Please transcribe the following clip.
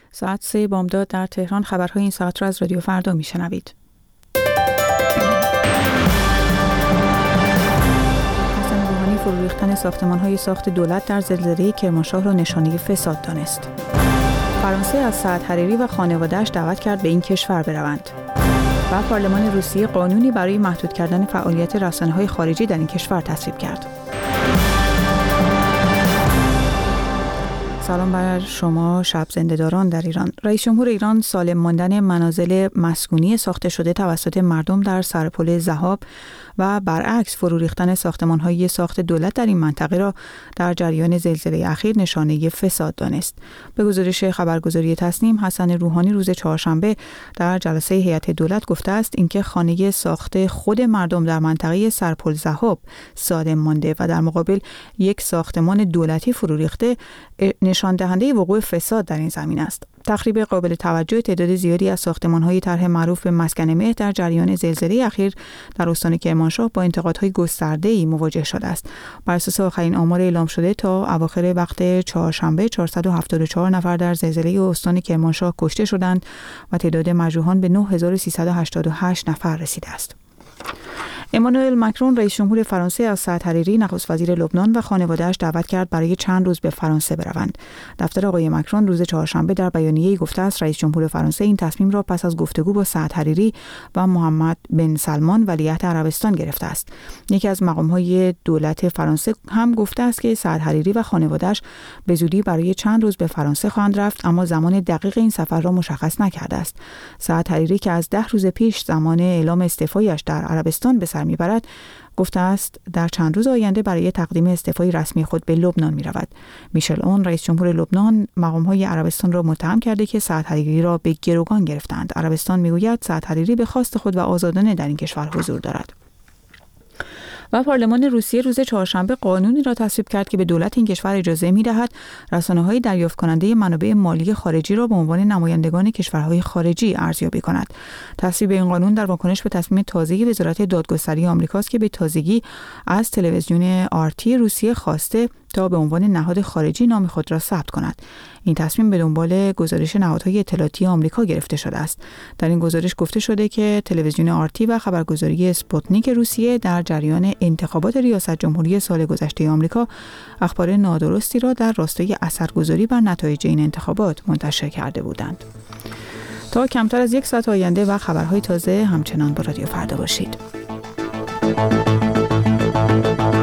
ساعت 3 بامداد در تهران. خبرهای این ساعت را از رادیو فردا میشنوید. حسن روحانی فرو ریختن ساختمان‌های ساخت دولت در زلزله کرمانشاه را نشانه فساد دانست. فرانسه از سعد حریری و خانواده‌اش دعوت کرد به این کشور بروند. و پارلمان روسیه قانونی برای محدود کردن فعالیت رسانه‌های خارجی در این کشور تصویب کرد. سلام بر شما شب زنده‌داران در ایران. رئیس جمهور ایران سالم ماندن منازل مسکونی ساخته شده توسط مردم در سرپل ذهاب و برعکس فرو ریختن ساختمان‌های ساخت دولت در این منطقه را در جریان زلزله اخیر نشانه فساد دانست. به گزارش خبرگزاری تصنیم، حسن روحانی روز چهارشنبه در جلسه هیئت دولت گفته است اینکه خانه ساخت خود مردم در منطقه سرپل ذهاب سالم مانده و در مقابل یک ساختمان دولتی فرو ریخته نشان دهنده وقوع فساد در این زمین است. تخریب قابل توجه تعداد زیادی از ساختمان‌های طرح معروف به مسکن مهر در جریان زلزله اخیر در استان کرمانشاه با انتقادهای گسترده‌ای مواجه شده است. بر اساس آخرین آمار اعلام شده تا اواخر وقت چهارشنبه 474 نفر در زلزله استان کرمانشاه کشته شدند و تعداد مجروحان به 9388 نفر رسیده است. امانوئل مکرون رئیس جمهور فرانسه از سعد حریری نخست وزیر لبنان و خانواده‌اش دعوت کرد برای چند روز به فرانسه بروند. دفتر آقای مکرون روز چهارشنبه در بیانیه‌ای گفته است رئیس جمهور فرانسه این تصمیم را پس از گفتگو با سعد حریری و محمد بن سلمان ولیعهد عربستان گرفته است. یکی از مقام‌های دولت فرانسه هم گفته است که سعد حریری و خانواده‌اش به زودی برای چند روز به فرانسه خواهند رفت، اما زمان دقیق این سفر را مشخص نکرده است. سعد حریری که از 10 روز پیش زمان اعلام استعفایش در عربستان به سر میبرد گفته است در چند روز آینده برای تقدیم استعفای رسمی خود به لبنان می رود. میشل اون رئیس جمهور لبنان مقام‌های عربستان را متهم کرده که سعد حریری را به گروگان گرفتند. عربستان میگوید سعد حریری به خواست خود و آزادانه در این کشور حضور دارد. و پارلمان روسیه روز چهارشنبه قانونی را تصویب کرد که به دولت این کشور اجازه می‌دهد رسانه‌های دریافت کننده منابع مالی خارجی را به عنوان نمایندگان کشورهای خارجی ارزیابی کند. تصویب این قانون در واکنش به تصمیم تازه وزارت دادگستری آمریکاست که به تازگی از تلویزیون آرتی روسیه خواسته تا به عنوان نهاد خارجی نام خود را ثبت کند. این تصمیم به دنبال گزارش نهادهای اطلاعاتی آمریکا گرفته شده است. در این گزارش گفته شده که تلویزیون آرتی و خبرگزاری اسپوتنیک روسیه در جریان انتخابات ریاست جمهوری سال گذشته آمریکا اخبار نادرستی را در راستای اثرگذاری بر نتایج این انتخابات منتشر کرده بودند. تا کمتر از یک ساعت آینده و خبرهای تازه همچنان با رادیو فردا باشید.